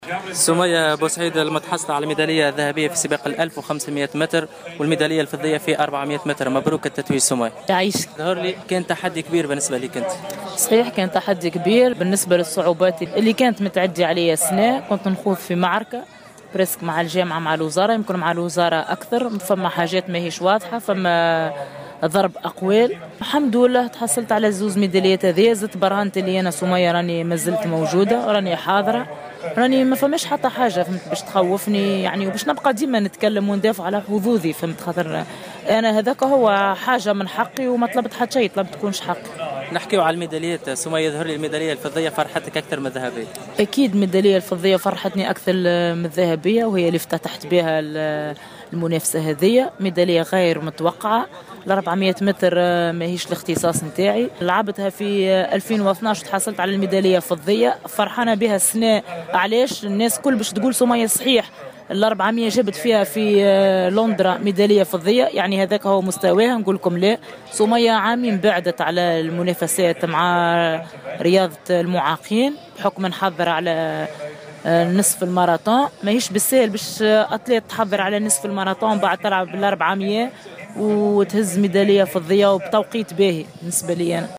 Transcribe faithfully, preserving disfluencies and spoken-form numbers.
سمية بوسعيد المتحصلة على الميدالية الذهبية في سباق ال ألف وخمسمئة متر والميدالية الفضية في أربعمئة متر. مبروك التتويج سمية. يعيش. ظهر لي كان تحدي كبير بالنسبة لك أنت. صحيح كان تحدي كبير بالنسبة للصعوبات اللي كانت متعدي عليا سنة. كنت نخوض في معركة بريسك مع الجامعة مع الوزارة، يمكن مع الوزارة أكثر، فما حاجات ما هيش واضحة، فما ضرب أقوال. الحمد لله تحصلت على زوز ميداليات هذيا، زدت برهنت اللي أنا سمية راني مازلت موجودة، راني حاضرة، راني ما فماش حتى حاجة فهمت باش تخوفني يعني، وباش نبقى ديما نتكلم وندافع على حظوظي فهمت، خاطر أنا هذاك هو حاجة من حقي وما طلبت حتى شيء، طلبت تكونش حقي. نحكيو على الميداليات سمية، يظهر لي الميدالية الفضية فرحتك أكثر من الذهبية. أكيد الميدالية الفضية فرحتني أكثر من الذهبية، وهي اللي افتتحت بها المنافسة هذية. ميدالية غير متوقعة، ال أربعمئة متر ماهيش الاختصاص نتاعي، لعبتها في ألفين واثناش وتحصلت على الميدالية الفضية، فرحانة بها السنة. علاش الناس كل باش تقول سمية صحيح ال أربعمئة جبت فيها في لندن ميدالية فضية، يعني هذاك هو مستواها. نقول لكم لا، سمية عامين بعدت على المنافسات مع رياضة المعاقين بحكم نحضر على نصف الماراثون. ماهيش بالسهل باش أطليت تحضر على نصف الماراثون بعد تلعب بالأربعمئة وتهز ميدالية فضية وبتوقيت باهي بالنسبة لي أنا.